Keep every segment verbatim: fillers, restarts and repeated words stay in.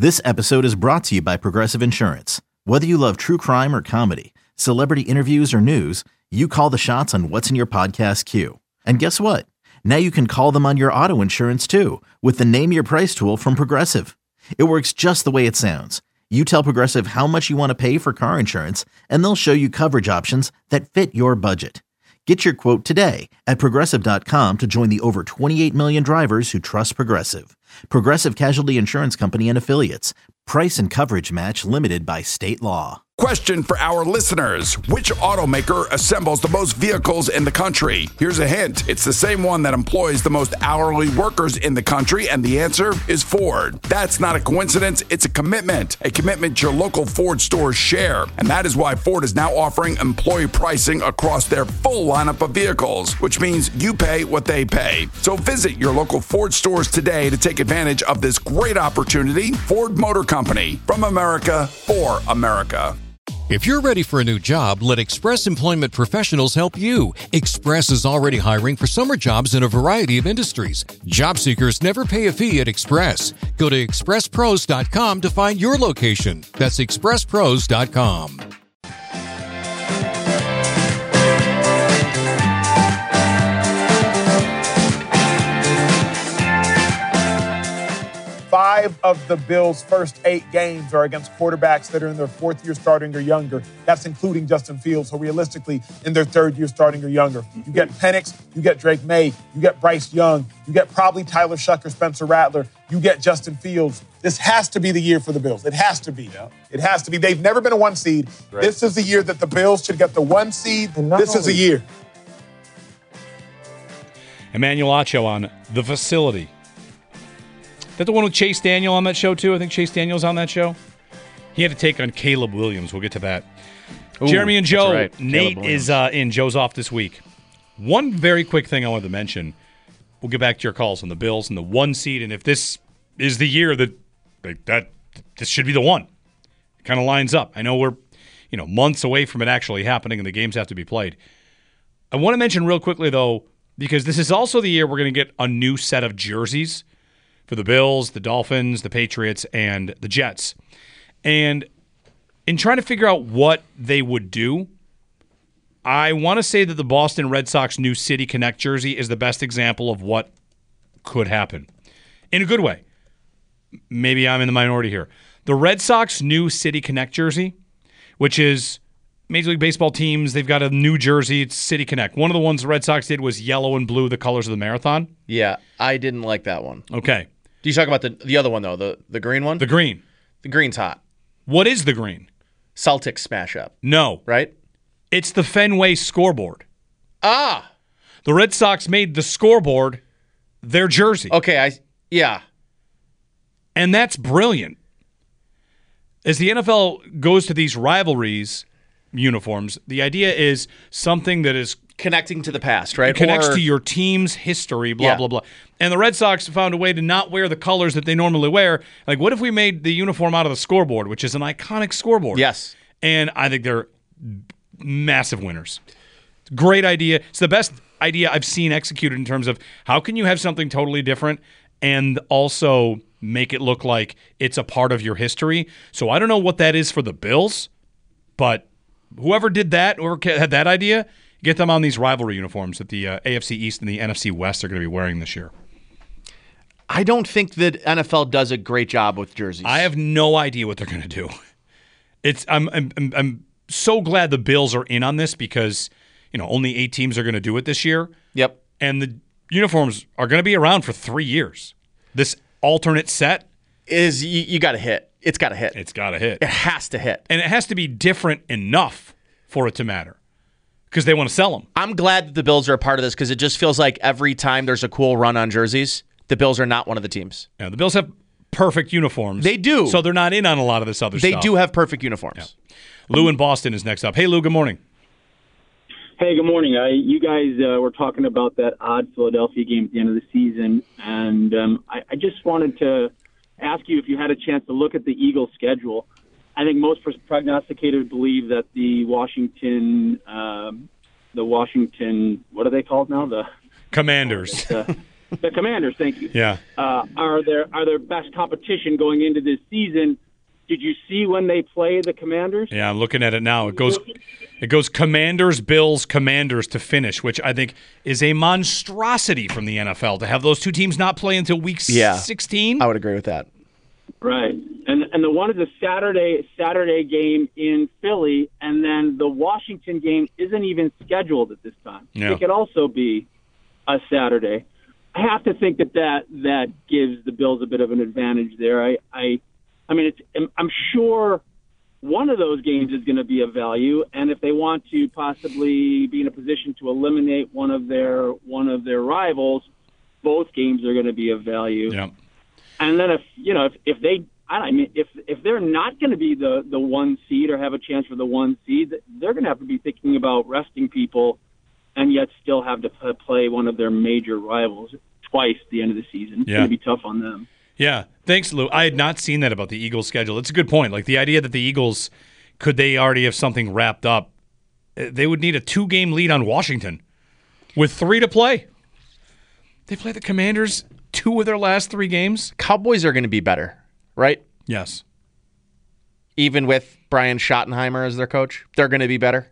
This episode is brought to you by Progressive Insurance. Whether you love true crime or comedy, celebrity interviews or news, you call the shots on what's in your podcast queue. And guess what? Now you can call them on your auto insurance too with the Name Your Price tool from Progressive. It works just the way it sounds. You tell Progressive how much you want to pay for car insurance, and they'll show you coverage options that fit your budget. Get your quote today at Progressive dot com to join the over twenty-eight million drivers who trust Progressive. Progressive Casualty Insurance Company and Affiliates. Price and coverage match limited by state law. Question for our listeners. Which automaker assembles the most vehicles in the country? Here's a hint. It's the same one that employs the most hourly workers in the country, and the answer is Ford. That's not a coincidence. It's a commitment. A commitment your local Ford stores share. And that is why Ford is now offering employee pricing across their full lineup of vehicles, which means you pay what they pay. So visit your local Ford stores today to take advantage of this great opportunity. Ford Motor Company, from America, for America. If you're ready for a new job, let Express Employment Professionals help you. Express is already hiring for summer jobs in a variety of industries. Job seekers never pay a fee at Express. Go to express pros dot com to find your location. That's express pros dot com. Five of the Bills' first eight games are against quarterbacks that are in their fourth year starting or younger. That's including Justin Fields, so realistically in their third year starting or younger. You get Penix, you get Drake May, you get Bryce Young, you get probably Tyler Shucker, Spencer Rattler, you get Justin Fields. This has to be the year for the Bills. It has to be. Yeah. It has to be. They've never been a one seed. Right. This is the year that the Bills should get the one seed. This is a year. Emmanuel Acho on The Facility. Is that the one with Chase Daniel on that show, too? I think Chase Daniel's on that show. He had to take on Caleb Williams. We'll get to that. Ooh, Jeremy and Joe. Right. Nate is uh, in. Joe's off this week. One very quick thing I wanted to mention. We'll get back to your calls on the Bills and the one seed. And if this is the year that that this should be the one, it kind of lines up. I know we're you know months away from it actually happening and the games have to be played. I want to mention real quickly, though, because this is also the year we're going to get a new set of jerseys for the Bills, the Dolphins, the Patriots, and the Jets. And in trying to figure out what they would do, I want to say that the Boston Red Sox new City Connect jersey is the best example of what could happen. In a good way. Maybe I'm in the minority here. The Red Sox new City Connect jersey, which is Major League Baseball teams, they've got a new jersey. It's City Connect. One of the ones the Red Sox did was yellow and blue, the colors of the Marathon. Yeah, I didn't like that one. Okay. Do you talk about the the other one, though, the, the green one? The green. The green's hot. What is the green? Celtics smash up. No. Right? It's the Fenway scoreboard. Ah! The Red Sox made the scoreboard their jersey. Okay, I yeah. And that's brilliant. As the N F L goes to these rivalries uniforms, the idea is something that is connecting to the past, right? Connects or, to your team's history, blah, yeah. blah, blah. And the Red Sox found a way to not wear the colors that they normally wear. Like, what if we made the uniform out of the scoreboard, which is an iconic scoreboard? Yes. And I think they're massive winners. Great idea. It's the best idea I've seen executed in terms of how can you have something totally different and also make it look like it's a part of your history. So I don't know what that is for the Bills, but whoever did that or had that idea, get them on these rivalry uniforms that the uh, A F C East and the N F C West are going to be wearing this year. I don't think that N F L does a great job with jerseys. I have no idea what they're going to do. It's I'm, I'm I'm so glad the Bills are in on this because you know only eight teams are going to do it this year. Yep. And the uniforms are going to be around for three years. This alternate set is you, you got to hit. It's got to hit. It's got to hit. It has to hit, and it has to be different enough for it to matter. Because they want to sell them. I'm glad that the Bills are a part of this because it just feels like every time there's a cool run on jerseys, the Bills are not one of the teams. Yeah, the Bills have perfect uniforms. They do. So they're not in on a lot of this other they stuff. They do have perfect uniforms. Yeah. Lou in Boston is next up. Hey, Lou, good morning. Hey, good morning. Uh, you guys uh, were talking about that odd Philadelphia game at the end of the season, and um, I, I just wanted to ask you if you had a chance to look at the Eagles' schedule. I think most prognosticators believe that the Washington, um, the Washington, what are they called now? The Commanders. The, The Commanders, thank you. Yeah. Uh, are their are their best competition going into this season. Did you see when they play the Commanders? Yeah, I'm looking at it now. It goes it goes Commanders, Bills, Commanders to finish, which I think is a monstrosity from the N F L to have those two teams not play until week yeah, sixteen. I would agree with that. Right. And and the one is a Saturday Saturday game in Philly, and then the Washington game isn't even scheduled at this time. Yeah. It could also be a Saturday. I have to think that, that that gives the Bills a bit of an advantage there. I I, I mean, it's, I'm sure one of those games is going to be of value, and if they want to possibly be in a position to eliminate one of their one of their rivals, both games are going to be of value. Yeah. And then if you know if, if they I mean if if they're not going to be the, the one seed or have a chance for the one seed, they're going to have to be thinking about resting people, and yet still have to play one of their major rivals twice at the end of the season. It's Yeah. going to be tough on them. Yeah. Thanks, Lou. I had not seen that about the Eagles' schedule. It's a good point. Like the idea that the Eagles, could they already have something wrapped up? They would need a two-game lead on Washington with three to play. They play the Commanders two of their last three games. Cowboys are going to be better, right? Yes. Even with Brian Schottenheimer as their coach, they're going to be better.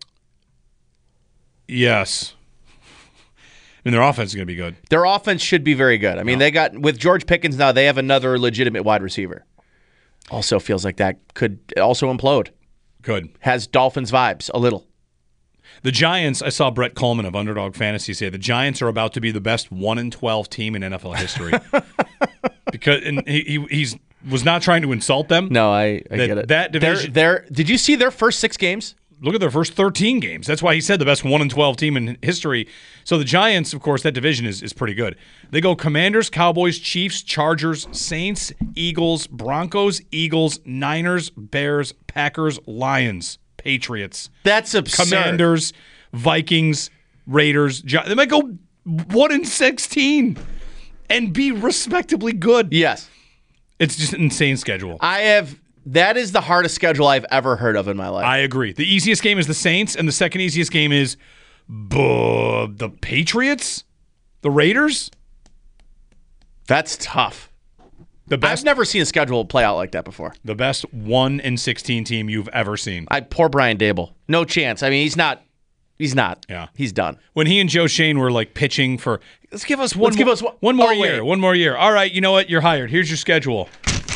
Yes. I mean, their offense is going to be good. Their offense should be very good. I mean, No. they got with George Pickens now, they have another legitimate wide receiver. Also feels like that could also implode. Good. Has Dolphins vibes a little. The Giants, I saw Brett Coleman of Underdog Fantasy say the Giants are about to be the best one in twelve team in N F L history. because and he, he he's was not trying to insult them. No, I, I That- get it. that They're- division- they're- did you see their first six games? Look at their first thirteen games. That's why he said the best one in twelve team in history. So the Giants, of course, that division is, is pretty good. They go Commanders, Cowboys, Chiefs, Chargers, Saints, Eagles, Broncos, Eagles, Niners, Bears, Packers, Lions, Patriots, That's absurd. Commanders, Vikings, Raiders. Gi- They might go one in sixteen and be respectably good. Yes. It's just an insane schedule. I have. That is the hardest schedule I've ever heard of in my life. I agree. The easiest game is the Saints, and the second easiest game is buh, the Patriots, the Raiders. That's tough. The best, I've never seen a schedule play out like that before. the best one in sixteen team you've ever seen. I poor Brian Dable. No chance. I mean, he's not. He's not. Yeah. He's done. When he and Joe Shane were like pitching for, let's give us one. Let's give more, us one- one more oh, year. wait. One more year. All right. You know what? You're hired. Here's your schedule.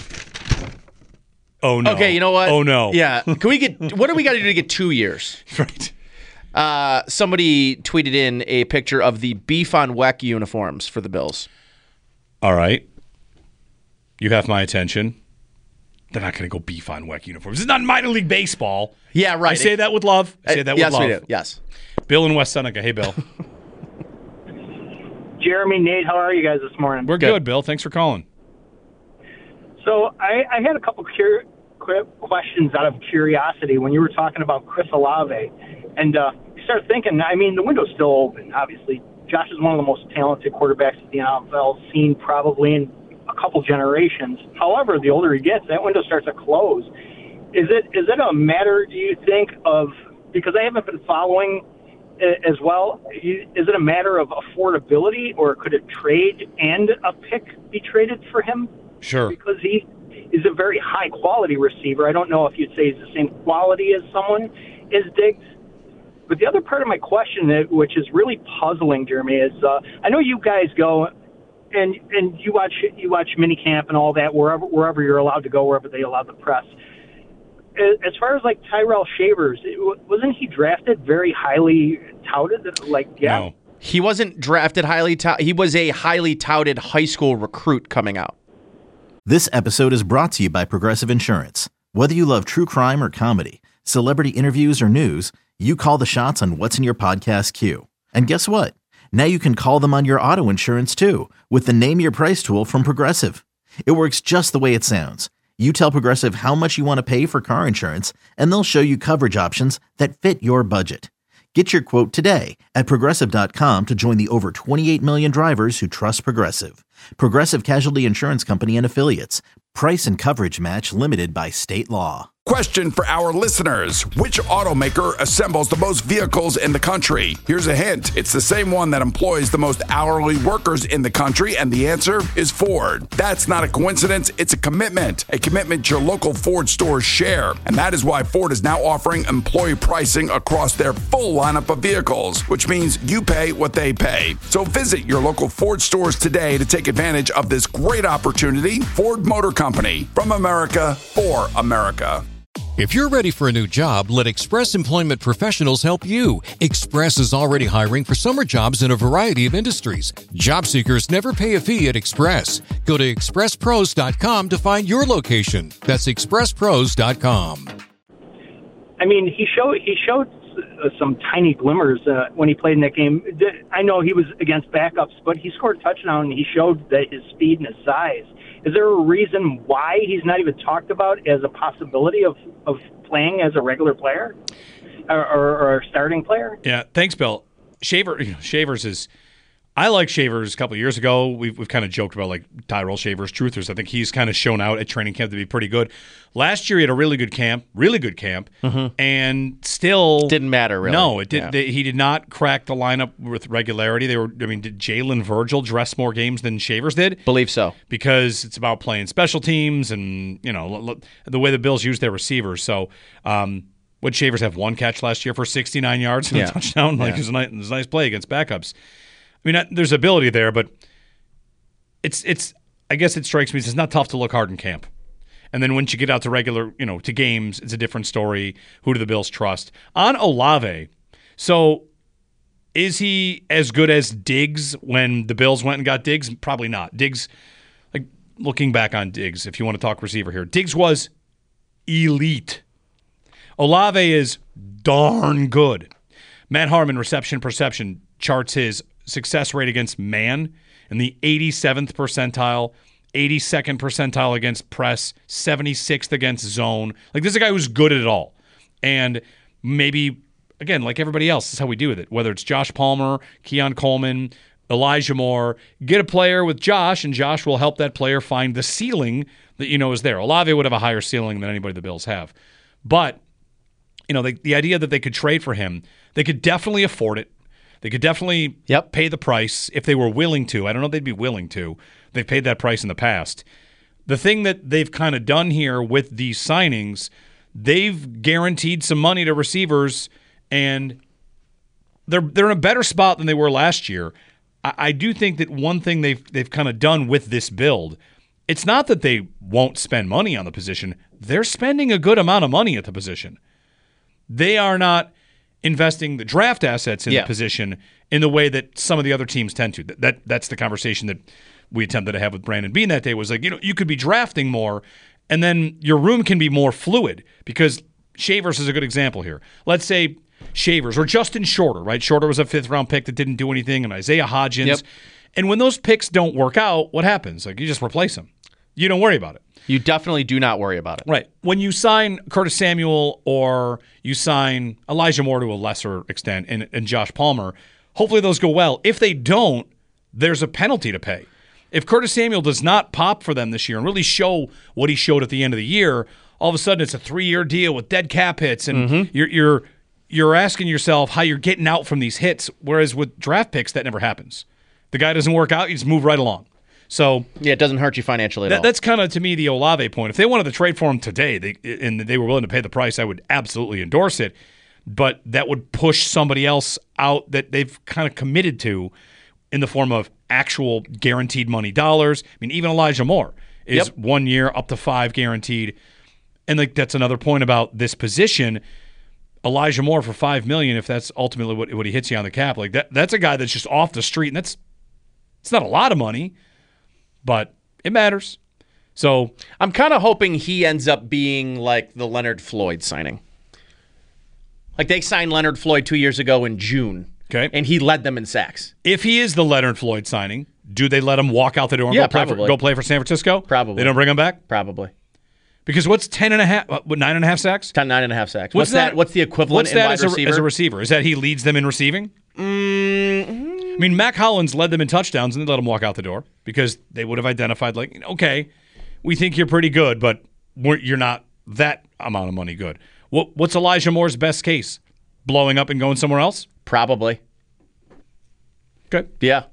Oh no. Okay, you know what? Oh no. Yeah. Can we get? What do we got to do to get two years? Right. Uh, somebody tweeted in a picture of the beef on W E C uniforms for the Bills. All right. You have my attention. They're not going to go beef on W E C uniforms. It's not minor league baseball. Yeah, right. I say that with love. I say that with yes, love. we do. Yes. Bill in West Seneca. Hey, Bill. Jeremy, Nate, how are you guys this morning? We're good, Bill. Thanks for calling. So I, I had a couple cur- quick questions out of curiosity when you were talking about Chris Olave. And uh, you start thinking, I mean, the window's still open, obviously. Josh is one of the most talented quarterbacks that the N F L's seen probably in a couple generations. However, the older he gets, that window starts to close. Is it is it a matter, do you think, of, because I haven't been following as well, is it a matter of affordability, or could a trade and a pick be traded for him? Sure. Because he is a very high-quality receiver. I don't know if you'd say he's the same quality as someone is Diggs. But the other part of my question, which is really puzzling, Jeremy, is uh, I know you guys go and and you watch you watch minicamp and all that wherever wherever you're allowed to go, wherever they allow the press. As far as like Tyrell Shavers, wasn't he drafted very highly touted? Like, yeah. No. He wasn't drafted highly. Tout- he was a highly touted high school recruit coming out. This episode is brought to you by Progressive Insurance. Whether you love true crime or comedy, celebrity interviews or news, you call the shots on what's in your podcast queue. And guess what? Now you can call them on your auto insurance too with the Name Your Price tool from Progressive. It works just the way it sounds. You tell Progressive how much you want to pay for car insurance, and they'll show you coverage options that fit your budget. Get your quote today at Progressive dot com to join the over twenty-eight million drivers who trust Progressive. Progressive Casualty Insurance Company and Affiliates. Price and coverage match limited by state law. Question for our listeners. Which automaker assembles the most vehicles in the country? Here's a hint. It's the same one that employs the most hourly workers in the country, and the answer is Ford. That's not a coincidence. It's a commitment. A commitment your local Ford stores share. And that is why Ford is now offering employee pricing across their full lineup of vehicles, which means you pay what they pay. So visit your local Ford stores today to take advantage of this great opportunity. Ford Motor Company. From America, for America. If you're ready for a new job, let Express Employment Professionals help you. Express is already hiring for summer jobs in a variety of industries. Job seekers never pay a fee at Express. Go to express pros dot com to find your location. That's express pros dot com. I mean, he showed he showed uh, some tiny glimmers uh, when he played in that game. I know he was against backups, but he scored a touchdown and he showed that his speed and his size. Is there a reason why he's not even talked about as a possibility of, of playing as a regular player or, or, or a starting player? Yeah, thanks, Bill. Shaver, you know, Shavers is. I like Shavers. A couple of years ago, we've we've kind of joked about like Tyrell Shavers, truthers. I think he's kind of shown out at training camp to be pretty good. Last year, he had a really good camp, really good camp, mm-hmm. and still didn't matter really. No, it did. Yeah. They, he did not crack the lineup with regularity. They were. I mean, did Jalen Virgil dress more games than Shavers did? Believe so, because it's about playing special teams and you know the way the Bills use their receivers. So. Um, Would Shavers have one catch last year for sixty-nine yards and yeah. a touchdown? Like yeah. it, was a nice, it was a nice play against backups. I mean, there's ability there, but it's it's. I guess it strikes me as it's not tough to look hard in camp, and then once you get out to regular, you know, to games, it's a different story. Who do the Bills trust on Olave? So, is he as good as Diggs when the Bills went and got Diggs? Probably not. Diggs, like looking back on Diggs, if you want to talk receiver here, Diggs was elite. Olave is darn good. Matt Harmon, reception perception, charts his success rate against man in the eighty-seventh percentile, eighty-second percentile against press, seventy-sixth against zone. Like, this is a guy who's good at it all. And maybe, again, like everybody else, this is how we do with it. Whether it's Josh Palmer, Keon Coleman, Elijah Moore, get a player with Josh, and Josh will help that player find the ceiling that you know is there. Olave would have a higher ceiling than anybody the Bills have. But you know, the, the idea that they could trade for him, they could definitely afford it. They could definitely yep. pay the price if they were willing to. I don't know if they'd be willing to. They've paid that price in the past. The thing that they've kind of done here with these signings, they've guaranteed some money to receivers, and they're they're in a better spot than they were last year. I, I do think that one thing they've they've kind of done with this build, it's not that they won't spend money on the position. They're spending a good amount of money at the position. They are not investing the draft assets in yeah. the position in the way that some of the other teams tend to. That, that That's the conversation that we attempted to have with Brandon Beane that day was like, you know, you could be drafting more and then your room can be more fluid because Shavers is a good example here. Let's say Shavers or Justin Shorter, right? Shorter was a fifth round pick that didn't do anything, and Isaiah Hodgins. Yep. And when those picks don't work out, what happens? Like, you just replace them. You don't worry about it. You definitely do not worry about it. Right. When you sign Curtis Samuel or you sign Elijah Moore to a lesser extent and, and Josh Palmer, hopefully those go well. If they don't, there's a penalty to pay. If Curtis Samuel does not pop for them this year and really show what he showed at the end of the year, all of a sudden it's a three-year deal with dead cap hits, and mm-hmm. you're you're you're asking yourself how you're getting out from these hits, whereas with draft picks, that never happens. The guy doesn't work out, you just move right along. So yeah, it doesn't hurt you financially at that, all. That's kind of, to me, the Olave point. If they wanted to trade for him today they, and they were willing to pay the price, I would absolutely endorse it. But that would push somebody else out that they've kind of committed to in the form of actual guaranteed money dollars. I mean, even Elijah Moore is yep. one year up to five guaranteed. And like that's another point about this position. Elijah Moore for five million dollars, if that's ultimately what, what he hits you on the cap, like that that's a guy that's just off the street, and that's it's not a lot of money. But it matters. So I'm kind of hoping he ends up being like the Leonard Floyd signing. Like they signed Leonard Floyd two years ago in June. Okay. And he led them in sacks. If he is the Leonard Floyd signing, do they let him walk out the door and yeah, go, play probably. for, go play for San Francisco? Probably. They don't bring him back? Probably. Because what's ten and a half, what, nine and a half sacks? Ten, nine and a half sacks. What's, what's that? that? What's the equivalent what's in that wide as a, receiver? as a receiver? Is that he leads them in receiving? Mm-hmm. I mean, Mac Hollins led them in touchdowns, and they let him walk out the door because they would have identified, like, okay, we think you're pretty good, but we're, you're not that amount of money good. What, what's Elijah Moore's best case? Blowing up and going somewhere else? Probably. Okay. Yeah.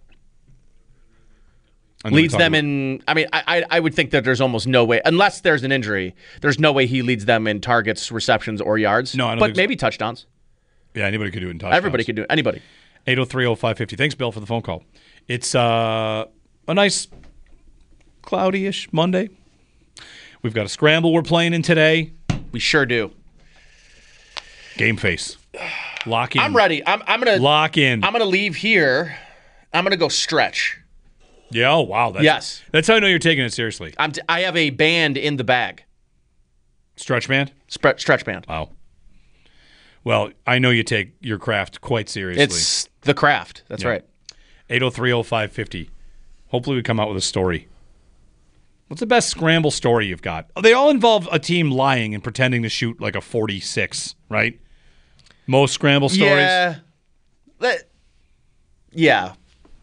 Leads them about- in. I mean, I I would think that there's almost no way, unless there's an injury, there's no way he leads them in targets, receptions, or yards. No, I don't but think so. maybe touchdowns. Yeah, anybody could do it in touchdowns. Everybody could do it. Anybody. eight oh three oh five five oh. Thanks, Bill, for the phone call. It's uh, a nice cloudy-ish Monday. We've got a scramble we're playing in today. We sure do. Game face. Lock in. I'm ready. I'm I'm gonna Lock in. I'm gonna leave here. I'm gonna go stretch. Yeah, oh, wow. That's, Yes. That's how I know you're taking it seriously. I'm t- I have a band in the bag. Stretch band? Spre- stretch band. Wow. Well, I know you take your craft quite seriously. It's the craft. That's Yeah. right. eight oh three oh five five oh. Hopefully we come out with a story. What's the best scramble story you've got? Oh, they all involve a team lying and pretending to shoot like a forty-six, right? Most scramble stories. Yeah. That- yeah.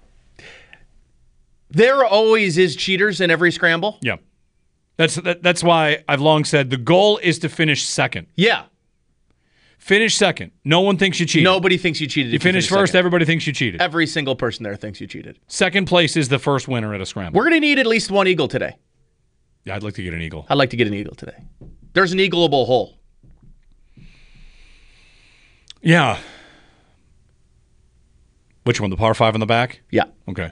There always is cheaters in every scramble. Yeah. That's that, that's why I've long said the goal is to finish second. Yeah. Finish second. No one thinks you cheated. Nobody thinks you cheated. You if you finish finish first, second. everybody thinks you cheated. Every single person there thinks you cheated. Second place is the first winner at a scramble. We're going to need at least one eagle today. Yeah, I'd like to get an eagle. I'd like to get an eagle today. There's an eagleable hole. Yeah. Which one? The par five in the back? Yeah. Okay.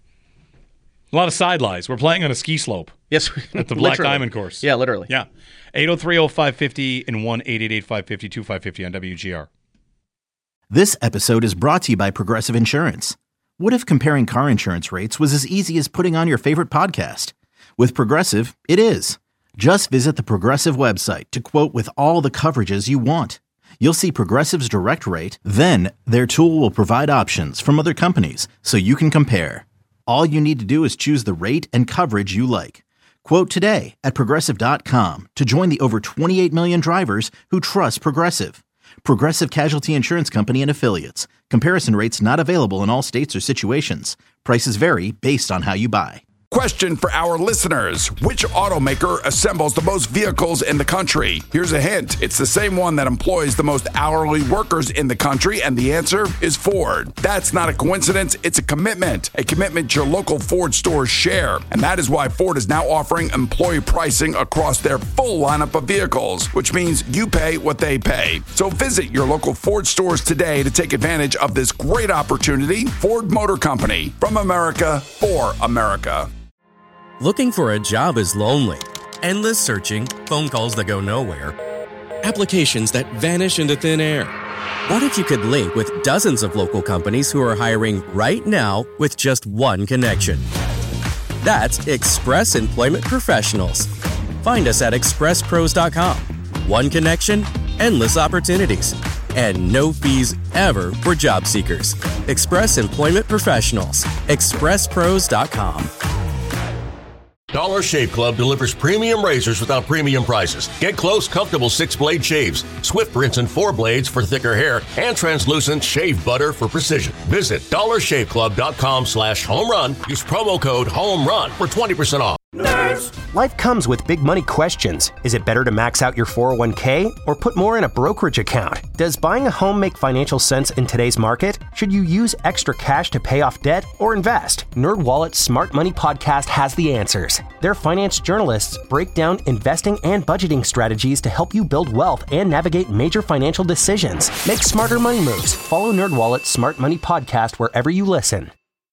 A lot of side lies. We're playing on a ski slope. Yes. At the Black Literally. Diamond course. Yeah, literally. Yeah. eight oh three oh five five oh and one eight eight eight five five oh two five five oh on W G R. This episode is brought to you by Progressive Insurance. What if comparing car insurance rates was as easy as putting on your favorite podcast? With Progressive, it is. Just visit the Progressive website to quote with all the coverages you want. You'll see Progressive's direct rate, then their tool will provide options from other companies so you can compare. All you need to do is choose the rate and coverage you like. Quote today at Progressive dot com to join the over twenty-eight million drivers who trust Progressive. Progressive Casualty Insurance Company and Affiliates. Comparison rates not available in all states or situations. Prices vary based on how you buy. Question for our listeners. Which automaker assembles the most vehicles in the country? Here's a hint. It's the same one that employs the most hourly workers in the country, and the answer is Ford. That's not a coincidence. It's a commitment. A commitment your local Ford stores share. And that is why Ford is now offering employee pricing across their full lineup of vehicles, which means you pay what they pay. So visit your local Ford stores today to take advantage of this great opportunity. Ford Motor Company. From America, for America. Looking for a job is lonely. Endless searching, phone calls that go nowhere, applications that vanish into thin air. What if you could link with dozens of local companies who are hiring right now with just one connection? That's Express Employment Professionals. Find us at express pros dot com. One connection, endless opportunities, and no fees ever for job seekers. Express Employment Professionals. express pros dot com. Dollar Shave Club delivers premium razors without premium prices. Get close, comfortable six-blade shaves, swift rinse and four blades for thicker hair, and translucent shave butter for precision. Visit dollar shave club dot com slash home run. Use promo code HOMERUN for twenty percent off. Nerds! Life comes with big money questions. Is it better to max out your four oh one k or put more in a brokerage account? Does buying a home make financial sense in today's market? Should you use extra cash to pay off debt or invest? NerdWallet's Smart Money Podcast has the answers. Their finance journalists break down investing and budgeting strategies to help you build wealth and navigate major financial decisions. Make smarter money moves. Follow NerdWallet's Smart Money Podcast wherever you listen.